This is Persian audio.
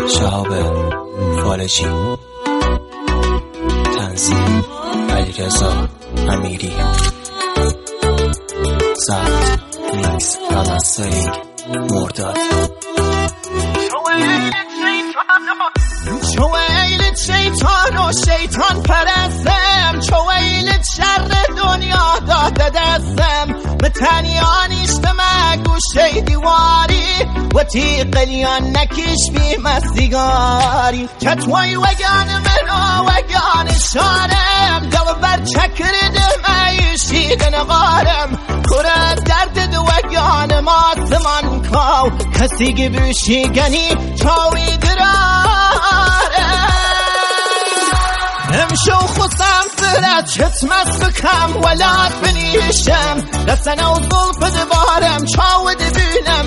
شهاب فالجی، تنظیم علیرضا امیری، ضبط میکس و مسترینگ مرداد. چو ویلت شیطان و شیطان پرستم، چو ویلت شر دنیا داده دستم، به تنیا نیست مگو دیواری و تیقلیان نکش بی مستیگاری، چطوی وگان منو وگان شانم، دل بر چکر دمیشی دنغارم، کره درد دو وگان ماسمان کاو، کسی گبوشی گنی چاوی درارم، امشو خصم سرد شتمس بکم ولاد بنیشم، لسنه و ظلف دبارم چاو دبینم،